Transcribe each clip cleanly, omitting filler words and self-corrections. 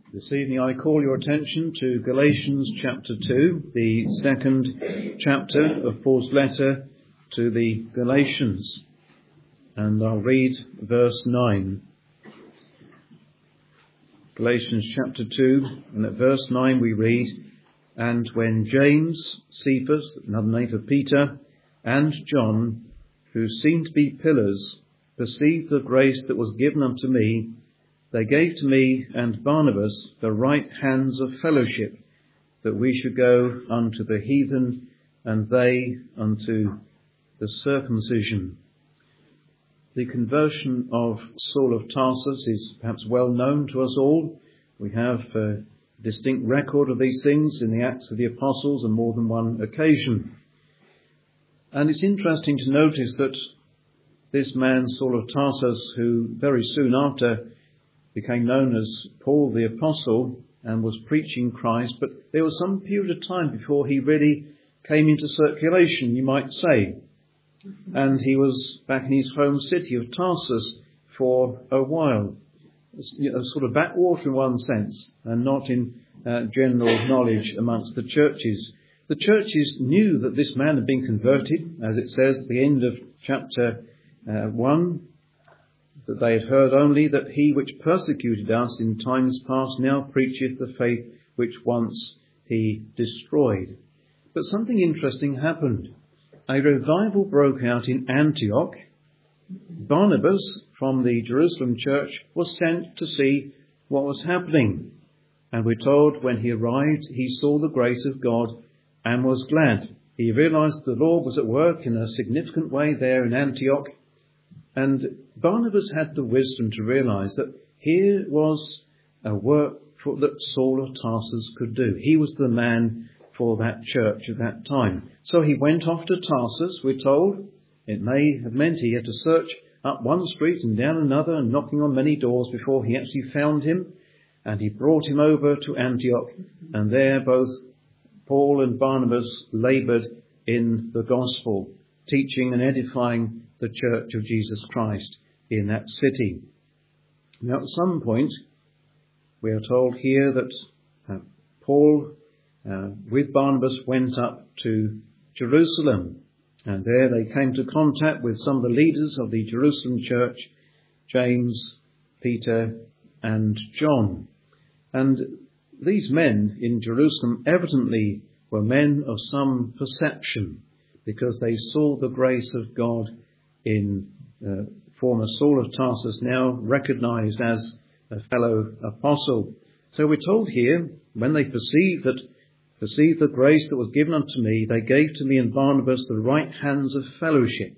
This evening I call your attention to Galatians chapter 2, the second chapter of Paul's letter to the Galatians. And I'll read verse 9. Galatians chapter 2, and at verse 9 we read, "And when James, Cephas, another name for Peter, and John, who seemed to be pillars, perceived the grace that was given unto me, they gave to me and Barnabas the right hands of fellowship, that we should go unto the heathen, and they unto the circumcision." The conversion of Saul of Tarsus is perhaps well known to us all. We have a distinct record of these things in the Acts of the Apostles on more than one occasion. And it's interesting to notice that this man, Saul of Tarsus, who very soon after became known as Paul the Apostle and was preaching Christ, but there was some period of time before he really came into circulation, you might say. And he was back in his home city of Tarsus for a while. A sort of backwater in one sense, and not in general knowledge amongst the churches. The churches knew that this man had been converted, as it says at the end of chapter 1, that they had heard only that he which persecuted us in times past now preacheth the faith which once he destroyed. But something interesting happened. A revival broke out in Antioch. Barnabas from the Jerusalem church was sent to see what was happening. And we're told when he arrived, he saw the grace of God and was glad. He realized the Lord was at work in a significant way there in Antioch. And Barnabas had the wisdom to realize that here was a work that Saul of Tarsus could do. He was the man for that church at that time. So he went off to Tarsus, we're told. It may have meant he had to search up one street and down another and knocking on many doors before he actually found him. And he brought him over to Antioch. And there both Paul and Barnabas laboured in the gospel, teaching and edifying the church of Jesus Christ in that city. Now at some point we are told here that Paul with Barnabas went up to Jerusalem, and there they came to contact with some of the leaders of the Jerusalem church, James, Peter and John. And these men in Jerusalem evidently were men of some perception, because they saw the grace of God in former Saul of Tarsus, now recognized as a fellow apostle. So we're told here, when they perceived the grace that was given unto me, they gave to me and Barnabas the right hands of fellowship,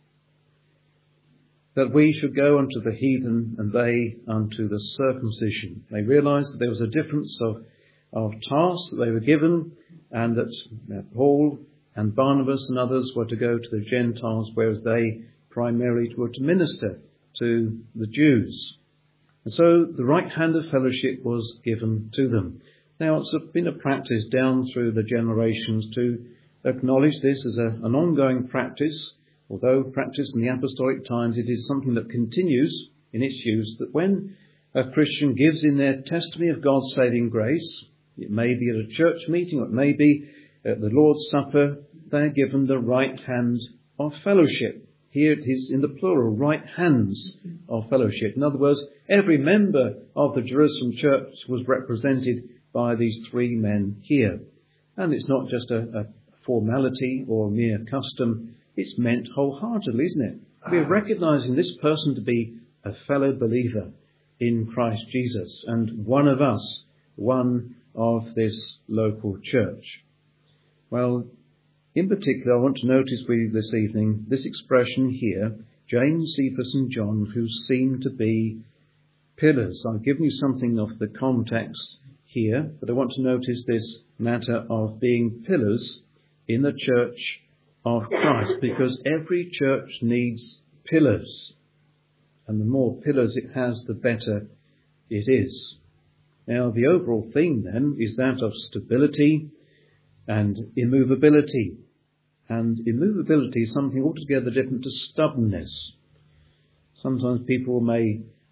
that we should go unto the heathen and they unto the circumcision. They realized that there was a difference of tasks that they were given, and that Paul and Barnabas and others were to go to the Gentiles, whereas they primarily were to minister to the Jews. And so the right hand of fellowship was given to them. Now it's been a practice down through the generations to acknowledge this as an ongoing practice. Although practice in the apostolic times, it is something that continues in its use, that when a Christian gives in their testimony of God's saving grace, it may be at a church meeting or it may be at the Lord's Supper, they are given the right hand of fellowship. Here it is in the plural, right hands of fellowship. In other words, every member of the Jerusalem church was represented by these three men here. And it's not just a formality or a mere custom. It's meant wholeheartedly, isn't it? We're recognizing this person to be a fellow believer in Christ Jesus and one of us, one of this local church. Well, in particular, I want to notice with you this evening this expression here, James, Cephas and John, who seem to be pillars. I've given you something of the context here, but I want to notice this matter of being pillars in the church of Christ, because every church needs pillars. And the more pillars it has, the better it is. Now, the overall theme then is that of stability and immovability. And immovability is something altogether different to stubbornness. Sometimes people may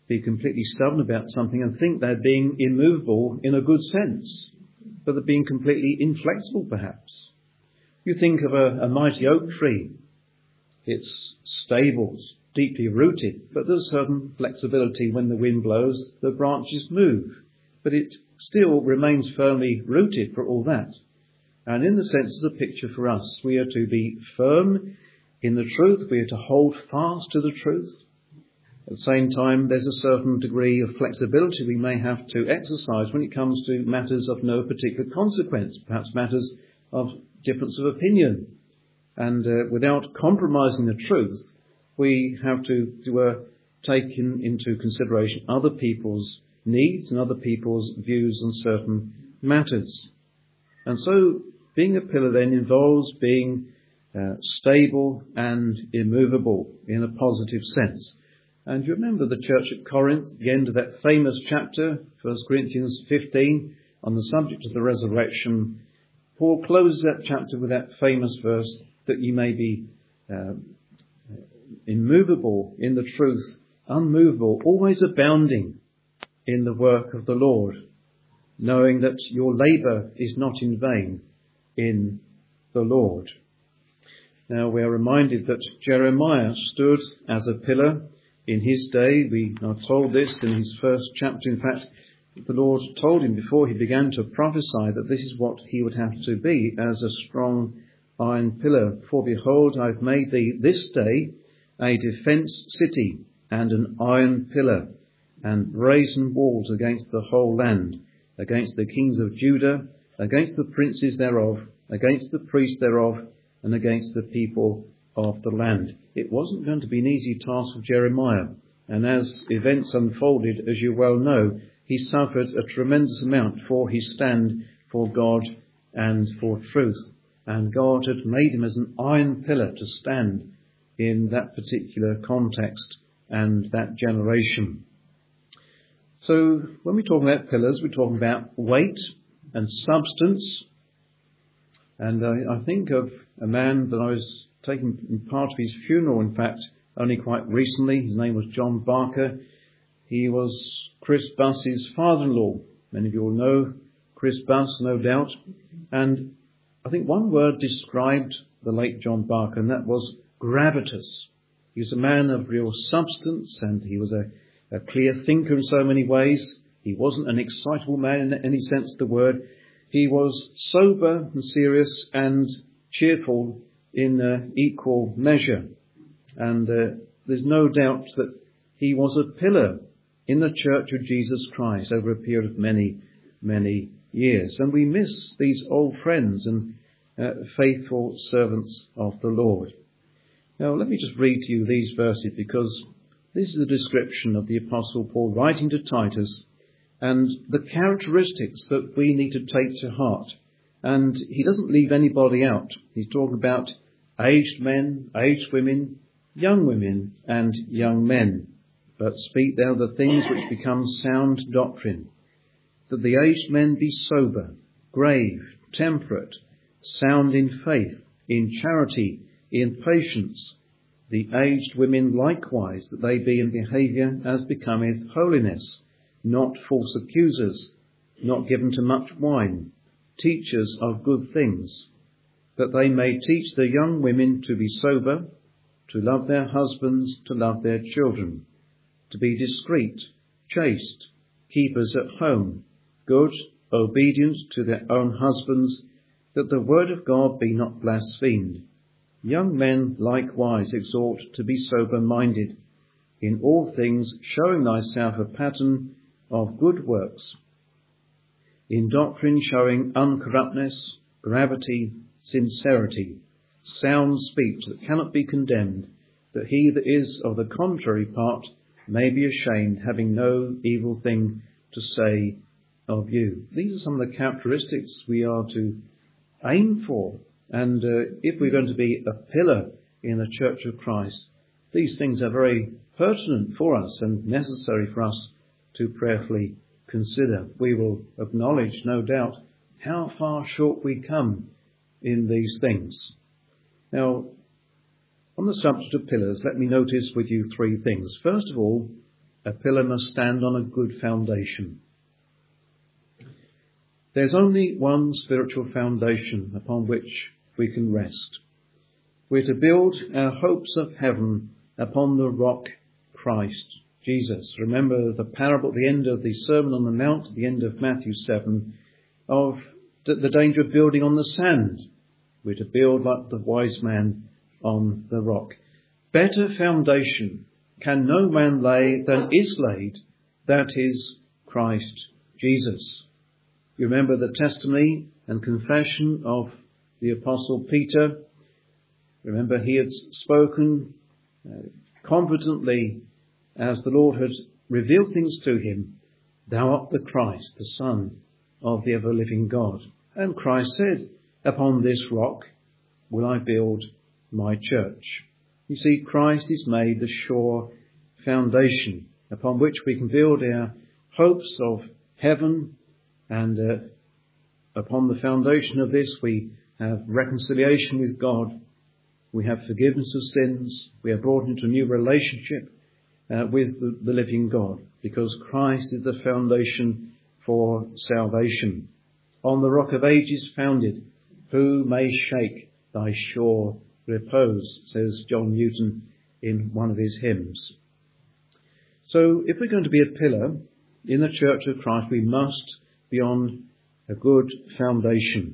be completely stubborn about something and think they're being immovable in a good sense, but they're being completely inflexible perhaps. You think of a mighty oak tree. It's stable, it's deeply rooted, but there's certain flexibility. When the wind blows, the branches move, but it still remains firmly rooted for all that. And in the sense of the picture for us, we are to be firm in the truth. We are to hold fast to the truth. At the same time, there's a certain degree of flexibility we may have to exercise when it comes to matters of no particular consequence, perhaps matters of difference of opinion. And without compromising the truth, we have to take into consideration other people's needs and other people's views on certain matters. And so being a pillar then involves being stable and immovable in a positive sense. And you remember the church at Corinth, the end of that famous chapter, 1 Corinthians 15, on the subject of the resurrection. Paul closes that chapter with that famous verse, that ye may be immovable in the truth, unmovable, always abounding in the work of the Lord, knowing that your labour is not in vain in the Lord. Now we are reminded that Jeremiah stood as a pillar in his day. We are told this in his first chapter. In fact, the Lord told him before he began to prophesy that this is what he would have to be as a strong iron pillar. For behold, I've made thee this day a defence city and an iron pillar and brazen walls against the whole land, against the kings of Judah, against the princes thereof, against the priests thereof, and against the people of the land. It wasn't going to be an easy task for Jeremiah. And as events unfolded, as you well know, he suffered a tremendous amount for his stand for God and for truth. And God had made him as an iron pillar to stand in that particular context and that generation. So when we talk about pillars, we're talking about weight and substance. And I think of a man that I was taking part of his funeral, in fact, only quite recently. His name was John Barker. He was Chris Buss's father-in-law. Many of you will know Chris Buss, no doubt. And I think one word described the late John Barker, and that was gravitas. He was a man of real substance, and he was a clear thinker in so many ways. He wasn't an excitable man in any sense of the word. He was sober and serious and cheerful in equal measure. And there's no doubt that he was a pillar in the Church of Jesus Christ over a period of many, many years. And we miss these old friends and faithful servants of the Lord. Now, let me just read to you these verses, because this is a description of the Apostle Paul writing to Titus and the characteristics that we need to take to heart. And he doesn't leave anybody out. He's talking about aged men, aged women, and young men. But speak thou the things which become sound doctrine, that the aged men be sober, grave, temperate, sound in faith, in charity, in patience. The aged women likewise, that they be in behaviour as becometh holiness, not false accusers, not given to much wine, teachers of good things, that they may teach the young women to be sober, to love their husbands, to love their children, to be discreet, chaste, keepers at home, good, obedient to their own husbands, that the word of God be not blasphemed. Young men likewise exhort to be sober-minded, in all things showing thyself a pattern of good works, in doctrine showing uncorruptness, gravity, sincerity, sound speech that cannot be condemned, that he that is of the contrary part may be ashamed, having no evil thing to say of you. These are some of the characteristics we are to aim for. And if we're going to be a pillar in the Church of Christ, these things are very pertinent for us and necessary for us to prayerfully consider. We will acknowledge, no doubt, how far short we come in these things. Now, on the subject of pillars, let me notice with you three things. First of all, a pillar must stand on a good foundation. There's only one spiritual foundation upon which we can rest. We're to build our hopes of heaven upon the rock Christ Jesus. Remember the parable at the end of the Sermon on the Mount, at the end of Matthew 7, of the danger of building on the sand. We're to build like the wise man on the rock. Better foundation can no man lay than is laid, that is Christ Jesus. You remember the testimony and confession of the Apostle Peter. Remember he had spoken confidently as the Lord had revealed things to him. Thou art the Christ, the Son of the ever-living God. And Christ said, upon this rock will I build my church. You see, Christ is made the sure foundation upon which we can build our hopes of heaven, and upon the foundation of this we have reconciliation with God, we have forgiveness of sins, we are brought into a new relationship with the living God, because Christ is the foundation for salvation. On the rock of ages founded, who may shake thy sure repose, says John Newton in one of his hymns. So if we're going to be a pillar in the Church of Christ, we must be on a good foundation.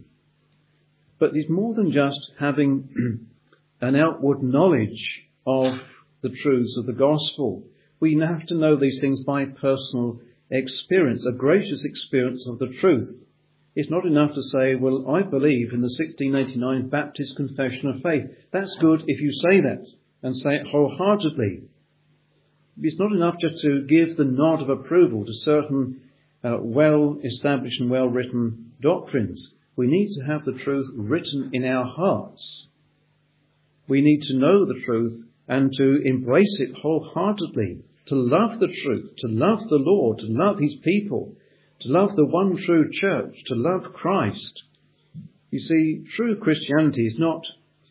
But it's more than just having an outward knowledge of the truths of the gospel. We have to know these things by personal experience, a gracious experience of the truth. It's not enough to say, well, I believe in the 1689 Baptist Confession of Faith. That's good if you say that and say it wholeheartedly. It's not enough just to give the nod of approval to certain well-established and well-written doctrines. We need to have the truth written in our hearts. We need to know the truth and to embrace it wholeheartedly, to love the truth, to love the Lord, to love his people, to love the one true church, to love Christ. You see, true Christianity is not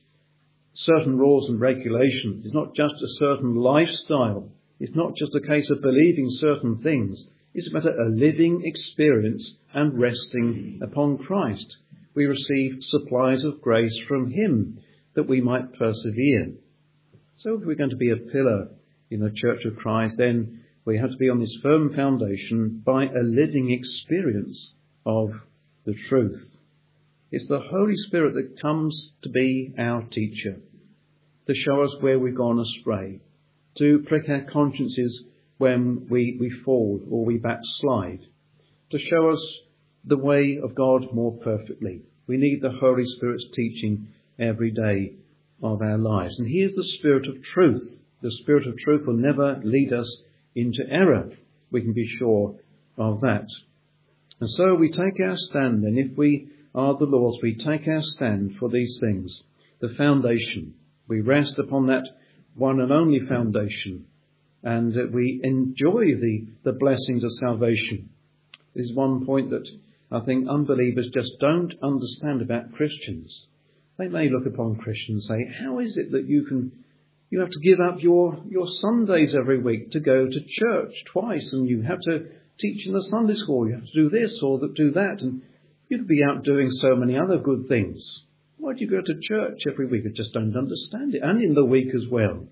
certain rules and regulations. It's not just a certain lifestyle. It's not just a case of believing certain things. It's about a living experience and resting upon Christ. We receive supplies of grace from him that we might persevere. So if we're going to be a pillar in the Church of Christ, then we have to be on this firm foundation by a living experience of the truth. It's the Holy Spirit that comes to be our teacher, to show us where we've gone astray, to prick our consciences when we fall or we backslide, to show us the way of God more perfectly. We need the Holy Spirit's teaching every day of our lives. And he is the Spirit of truth. The Spirit of truth will never lead us into error. We can be sure of that. And so we take our stand then. If we are the Lord's, we take our stand for these things. The foundation. We rest upon that one and only foundation. And we enjoy the blessings of salvation. This is one point that I think unbelievers just don't understand about Christians. They may look upon Christians and say, how is it that you have to give up your Sundays every week to go to church twice, and you have to teach in the Sunday school, you have to do this or do that, and you could be out doing so many other good things. Why do you go to church every week? I just don't understand it, and in the week as well.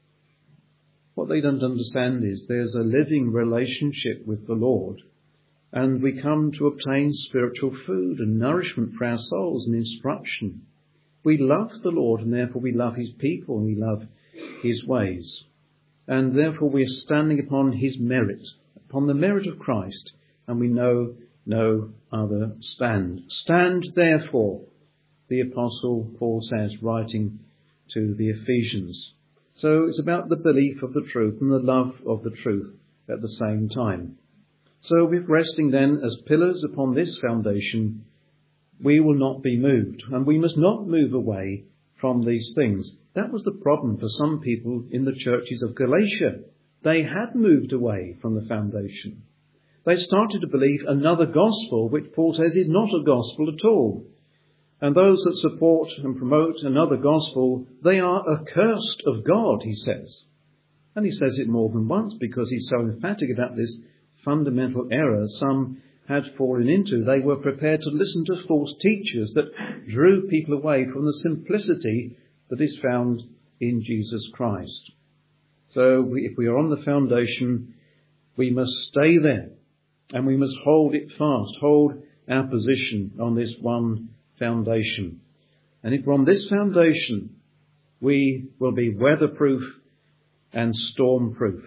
What they don't understand is there's a living relationship with the Lord, and we come to obtain spiritual food and nourishment for our souls and instruction. We love the Lord, and therefore we love his people and we love his ways. And therefore we are standing upon his merit, upon the merit of Christ, and we know no other stand. Stand therefore, the Apostle Paul says, writing to the Ephesians. So it's about the belief of the truth and the love of the truth at the same time. So with resting then as pillars upon this foundation, we will not be moved, and we must not move away from these things. That was the problem for some people in the churches of Galatia. They had moved away from the foundation. They started to believe another gospel, which Paul says is not a gospel at all. And those that support and promote another gospel, they are accursed of God, he says. And he says it more than once because he's so emphatic about this fundamental error some had fallen into. They were prepared to listen to false teachers that drew people away from the simplicity that is found in Jesus Christ. So if we are on the foundation, we must stay there and we must hold it fast, hold our position on this one foundation. And if we're on this foundation, we will be weatherproof and stormproof.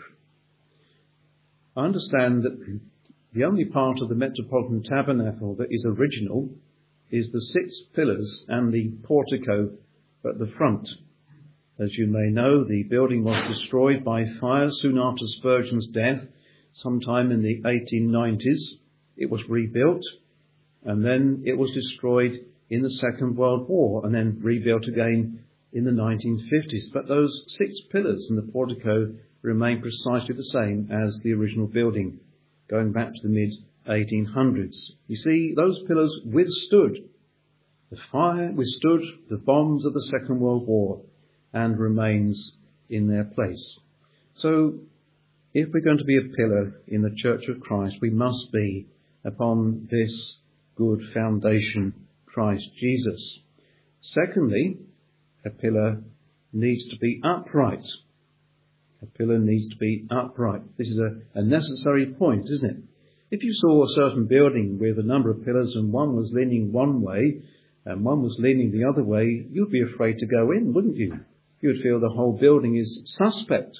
I understand that the only part of the Metropolitan Tabernacle that is original is the 6 pillars and the portico at the front. As you may know, the building was destroyed by fire soon after Spurgeon's death, sometime in the 1890s. It was rebuilt, and then it was destroyed in the Second World War, and then rebuilt again in the 1950s. But those 6 pillars and the portico remain precisely the same as the original building, going back to the mid-1800s. You see, those pillars withstood the fire, withstood the bombs of the Second World War, and remains in their place. So, if we're going to be a pillar in the Church of Christ, we must be upon this good foundation, Christ Jesus. Secondly, a pillar needs to be upright. A pillar needs to be upright. This is a necessary point, isn't it? If you saw a certain building with a number of pillars and one was leaning one way and one was leaning the other way, you'd be afraid to go in, wouldn't you? You'd feel the whole building is suspect.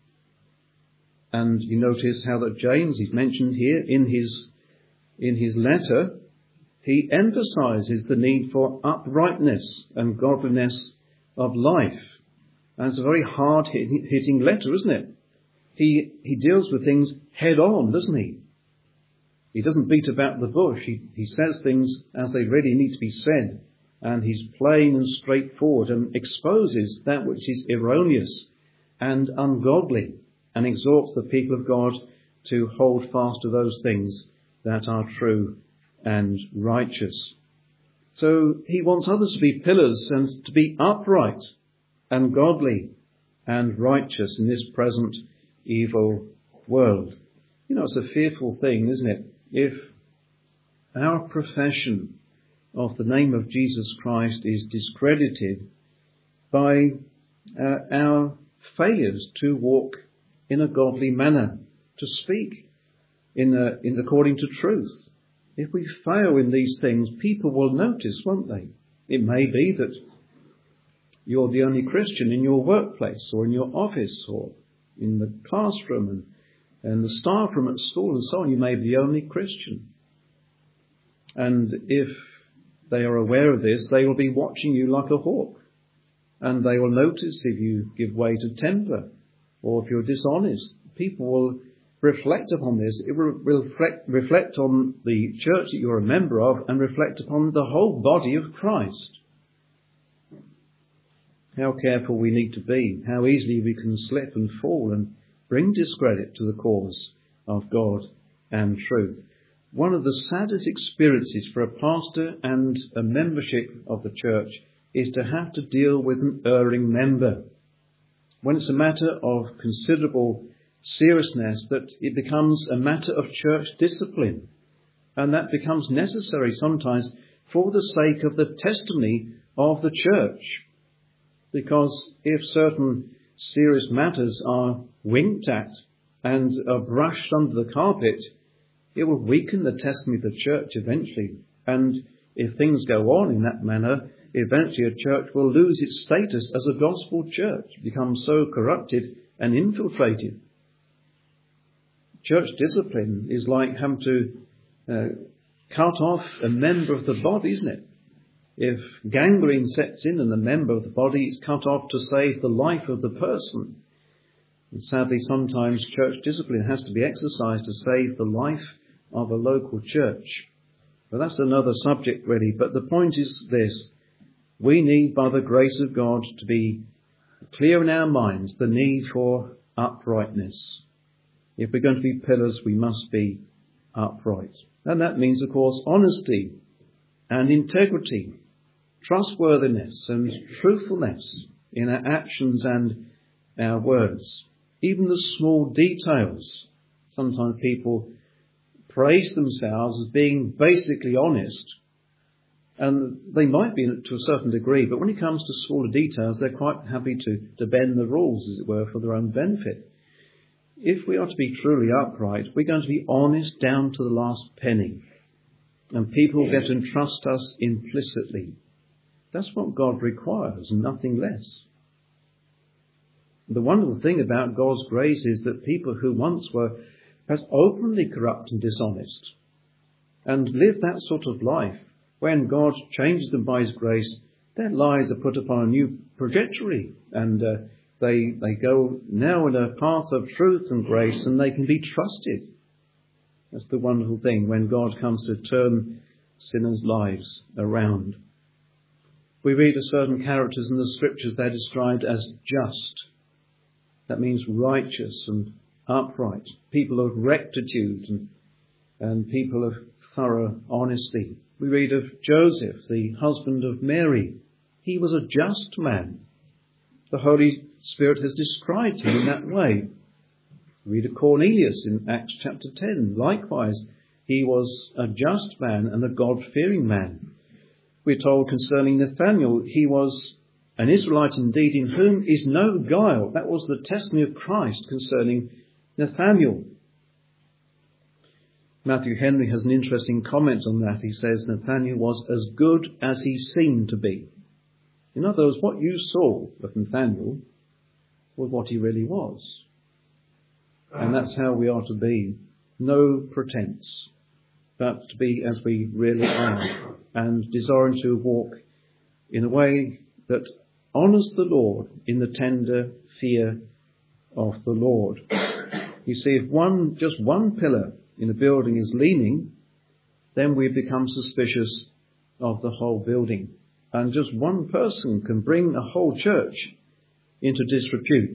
And you notice how that James, he's mentioned here in his letter, he emphasizes the need for uprightness and godliness of life. And it's a very hard-hitting letter, isn't it? He deals with things head on, doesn't he? He doesn't beat about the bush. He says things as they really need to be said. And he's plain and straightforward and exposes that which is erroneous and ungodly and exhorts the people of God to hold fast to those things that are true and righteous. So he wants others to be pillars and to be upright and godly and righteous in this present evil world. You know, it's a fearful thing, isn't it? If our profession of the name of Jesus Christ is discredited by our failures to walk in a godly manner, to speak according to truth. If we fail in these things, people will notice, won't they? It may be that you're the only Christian in your workplace or in your office or in the classroom and the staff room at school and so on. You may be the only Christian. And if they are aware of this, they will be watching you like a hawk. And they will notice if you give way to temper or if you're dishonest. People will reflect upon this. It will reflect on the church that you're a member of and reflect upon the whole body of Christ. How careful we need to be, how easily we can slip and fall and bring discredit to the cause of God and truth. One of the saddest experiences for a pastor and a membership of the church is to have to deal with an erring member. When it's a matter of considerable seriousness, that it becomes a matter of church discipline. And that becomes necessary sometimes for the sake of the testimony of the church. Because if certain serious matters are winked at and are brushed under the carpet, it will weaken the testimony of the church eventually. And if things go on in that manner, eventually a church will lose its status as a gospel church, become so corrupted and infiltrated. Church discipline is like having to cut off a member of the body, isn't it? If gangrene sets in and a member of the body is cut off to save the life of the person. And sadly, sometimes church discipline has to be exercised to save the life of a local church. But that's another subject really. But the point is this. We need, by the grace of God, to be clear in our minds the need for uprightness. If we're going to be pillars, we must be upright. And that means, of course, honesty and integrity, trustworthiness and truthfulness in our actions and our words. Even the small details. Sometimes people praise themselves as being basically honest, and they might be to a certain degree, but when it comes to smaller details, they're quite happy to bend the rules, as it were, for their own benefit. If we are to be truly upright, we're going to be honest down to the last penny, and people will get to entrust us implicitly. That's what God requires, and nothing less. The wonderful thing about God's grace is that people who once were perhaps openly corrupt and dishonest and lived that sort of life, when God changes them by his grace, their lives are put upon a new trajectory, and they go now in a path of truth and grace, and they can be trusted. That's the wonderful thing when God comes to turn sinners' lives around. We read of certain characters in the scriptures, they're described as just. That means righteous and upright, people of rectitude and people of thorough honesty. We read of Joseph, the husband of Mary. He was a just man. The Holy Spirit has described him in that way. We read of Cornelius in Acts chapter 10. Likewise, he was a just man and a God-fearing man. We're told concerning Nathanael, he was an Israelite indeed, in whom is no guile. That was the testimony of Christ concerning Nathanael. Matthew Henry has an interesting comment on that. He says Nathanael was as good as he seemed to be. In other words, what you saw of Nathanael was what he really was. And that's how we are to be. No pretense, but to be as we really are, and desiring to walk in a way that honours the Lord in the tender fear of the Lord. You see, if just one pillar in a building is leaning, then we become suspicious of the whole building. And just one person can bring a whole church into disrepute.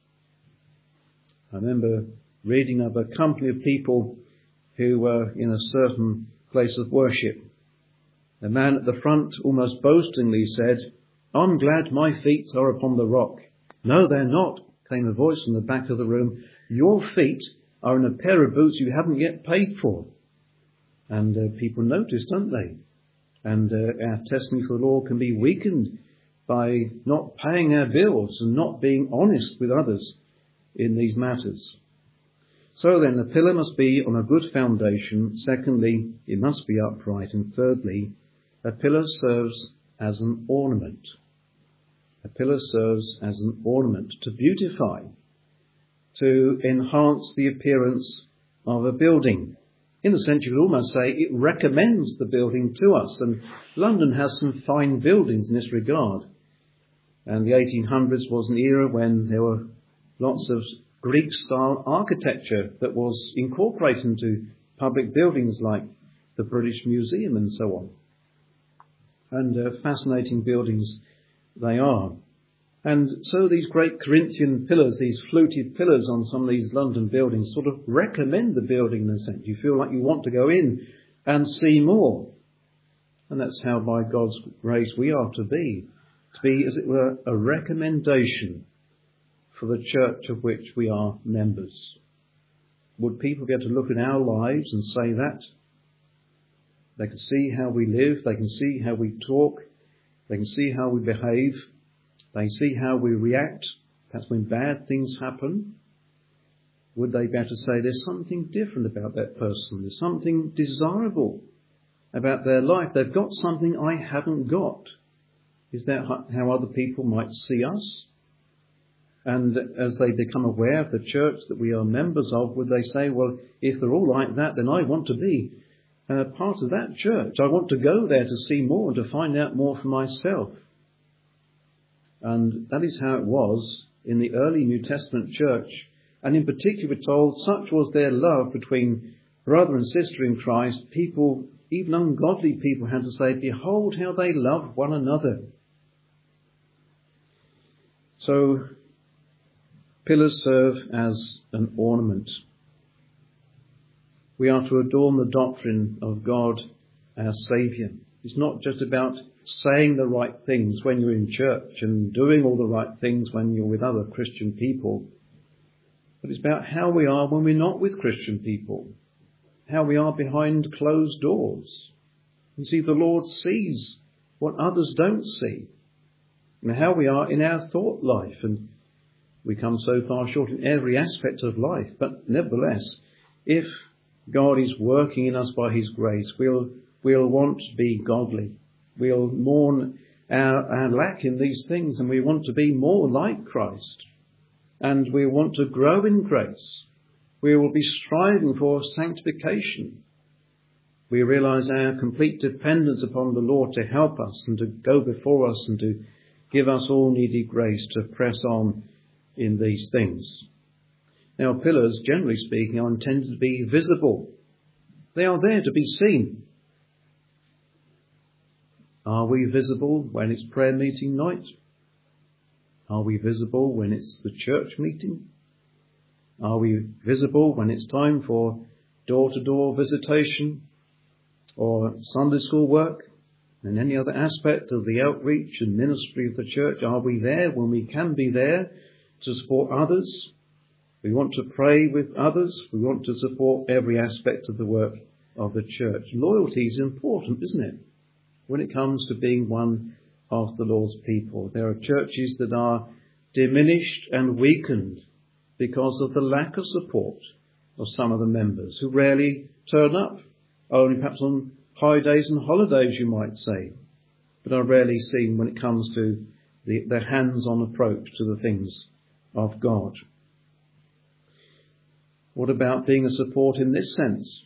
I remember reading of a company of people who were in a certain place of worship. The man at the front almost boastingly said, "I'm glad my feet are upon the rock." "No, they're not," came a voice from the back of the room. "Your feet are in a pair of boots you haven't yet paid for." And people notice, don't they? And our testimony for the Lord can be weakened by not paying our bills and not being honest with others in these matters. So then, the pillar must be on a good foundation. Secondly, it must be upright. And thirdly, a pillar serves as an ornament. A pillar serves as an ornament to beautify, to enhance the appearance of a building. In a sense, you could almost say it recommends the building to us. And London has some fine buildings in this regard. And the 1800s was an era when there were lots of Greek-style architecture that was incorporated into public buildings like the British Museum and so on. And fascinating buildings they are. And so these great Corinthian pillars, these fluted pillars on some of these London buildings sort of recommend the building in a sense. You feel like you want to go in and see more. And that's how by God's grace we are to be, as it were, a recommendation for the church of which we are members. Would people be able to look at our lives and say that? They can see how we live, they can see how we talk, they can see how we behave, they can see how we react, perhaps when bad things happen. Would they be able to say there's something different about that person, there's something desirable about their life, they've got something I haven't got? Is that how other people might see us? And as they become aware of the church that we are members of, would they say, well, if they're all like that, then I want to be part of that church. I want to go there to see more, to find out more for myself. And that is how it was in the early New Testament church. And in particular, we're told, such was their love between brother and sister in Christ, people, even ungodly people, had to say, behold how they love one another. So, pillars serve as an ornament. We are to adorn the doctrine of God, our Saviour. It's not just about saying the right things when you're in church and doing all the right things when you're with other Christian people. but it's about how we are when we're not with Christian people, how we are behind closed doors. You see, the Lord sees what others don't see, and how we are in our thought life, and we come so far short in every aspect of life. But nevertheless, if God is working in us by his grace, we'll want to be godly. We'll mourn our lack in these things, and we want to be more like Christ. And we want to grow in grace. We will be striving for sanctification. We realise our complete dependence upon the Lord to help us and to go before us and to give us all needed grace to press on in these things. Now, pillars, generally speaking, are intended to be visible. They are there to be seen. Are we visible when it's prayer meeting night? Are we visible when it's the church meeting? Are we visible when it's time for door-to-door visitation or Sunday school work and any other aspect of the outreach and ministry of the church? Are we there when we can be there to support others? We want to pray with others. We want to support every aspect of the work of the church. Loyalty is important, isn't it, when it comes to being one of the Lord's people? There are churches that are diminished and weakened because of the lack of support of some of the members who rarely turn up, only perhaps on high days and holidays, you might say, but are rarely seen when it comes to the hands-on approach to the things of God. What about being a support in this sense?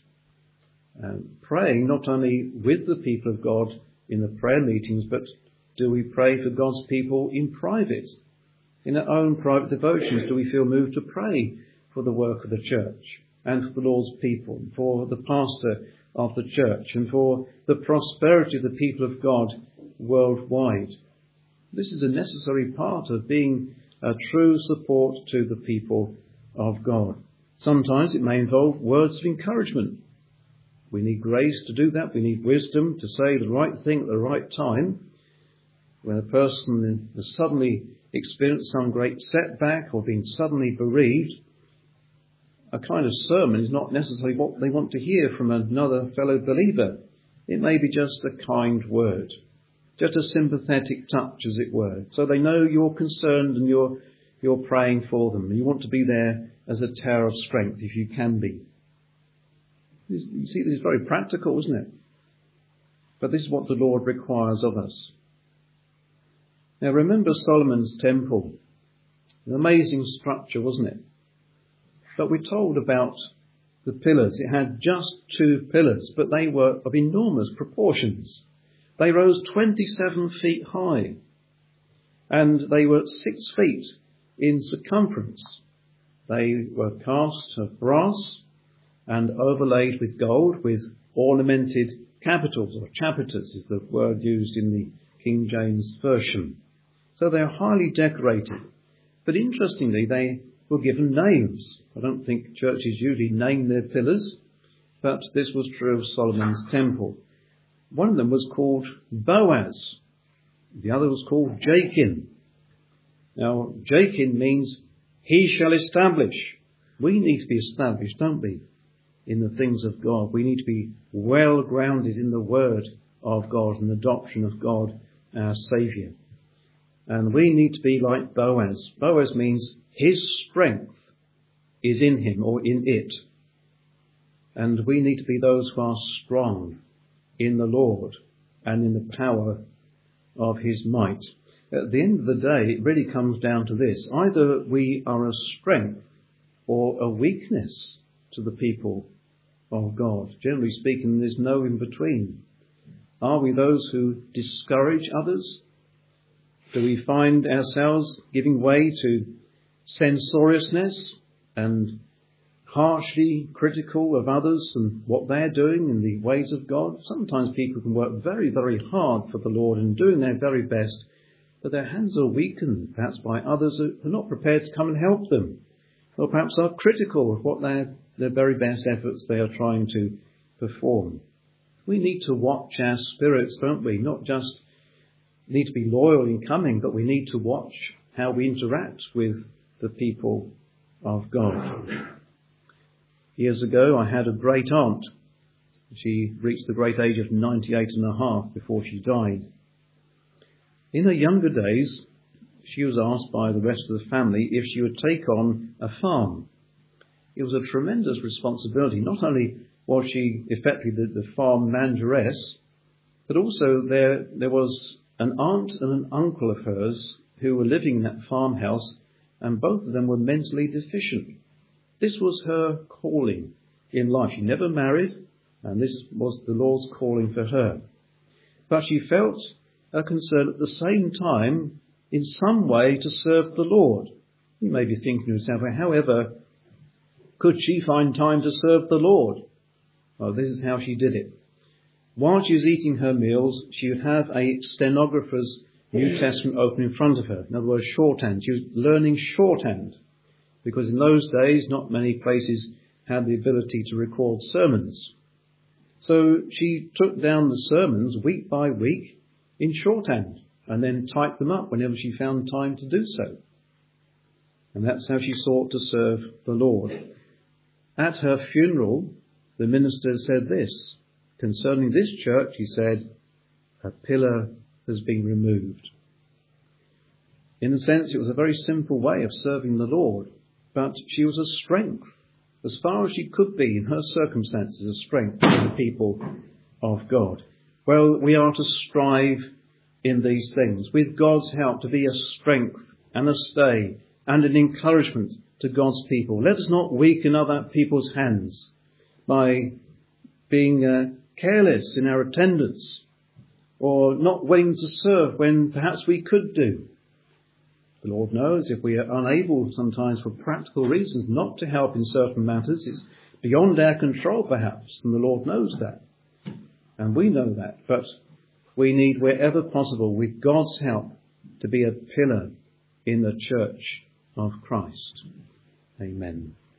Praying not only with the people of God in the prayer meetings, but do we pray for God's people in private? In our own private devotions, do we feel moved to pray for the work of the church and for the Lord's people, for the pastor of the church and for the prosperity of the people of God worldwide? This is a necessary part of being a true support to the people of God. Sometimes it may involve words of encouragement. We need grace to do that. We need wisdom to say the right thing at the right time. When a person has suddenly experienced some great setback or been suddenly bereaved, a kind of sermon is not necessarily what they want to hear from another fellow believer. It may be just a kind word, just a sympathetic touch, as it were, so they know you're concerned and you're praying for them. You want to be there as a tower of strength if you can be. You see, this is very practical, isn't it? But this is what the Lord requires of us. Now remember Solomon's temple. An amazing structure, wasn't it? But we're told about the pillars. It had just 2 pillars, but they were of enormous proportions. They rose 27 feet high, and they were 6 feet in circumference. They were cast of brass and overlaid with gold, with ornamented capitals, or chapiters is the word used in the King James Version. So they are highly decorated. But interestingly, they were given names. I don't think churches usually name their pillars, but this was true of Solomon's temple. One of them was called Boaz. The other was called Jachin. Now, Jachin means he shall establish. We need to be established, don't we, in the things of God. We need to be well grounded in the word of God and the doctrine of God, our Saviour. And we need to be like Boaz. Boaz means his strength is in him or in it. And we need to be those who are strong in the Lord and in the power of his might. At the end of the day, it really comes down to this. Either we are a strength or a weakness to the people of God. Generally speaking, there's no in between. Are we those who discourage others? Do we find ourselves giving way to censoriousness and harshly critical of others and what they're doing in the ways of God? Sometimes people can work very, very hard for the Lord and doing their very best, but their hands are weakened, perhaps by others who are not prepared to come and help them, or perhaps are critical of what their very best efforts they are trying to perform. We need to watch our spirits, don't we? Not just need to be loyal in coming, but we need to watch how we interact with the people of God. Years ago, I had a great aunt. She reached the great age of 98 and a half before she died. In her younger days, she was asked by the rest of the family if she would take on a farm. It was a tremendous responsibility. Not only was she effectively the farm manageress, but also there was an aunt and an uncle of hers who were living in that farmhouse, and both of them were mentally deficient. This was her calling in life. She never married, and this was the Lord's calling for her. But she felt a concern at the same time in some way to serve the Lord. You may be thinking to yourself, however could she find time to serve the Lord? Well, this is how she did it. While she was eating her meals, she would have a stenographer's New Testament open in front of her. In other words, shorthand. She was learning shorthand, because in those days not many places had the ability to record sermons. So she took down the sermons week by week in shorthand and then typed them up whenever she found time to do so. And that's how she sought to serve the Lord. At her funeral, the minister said this. Concerning this church, he said, a pillar has been removed. In a sense, it was a very simple way of serving the Lord, but she was a strength, as far as she could be in her circumstances, a strength for the people of God. Well, we are to strive in these things, with God's help, to be a strength and a stay and an encouragement to God's people. Let us not weaken other people's hands by being careless in our attendance or not willing to serve when perhaps we could do. The Lord knows if we are unable sometimes for practical reasons not to help in certain matters, it's beyond our control perhaps, and the Lord knows that. And we know that, but we need, wherever possible, with God's help, to be a pillar in the church of Christ. Amen.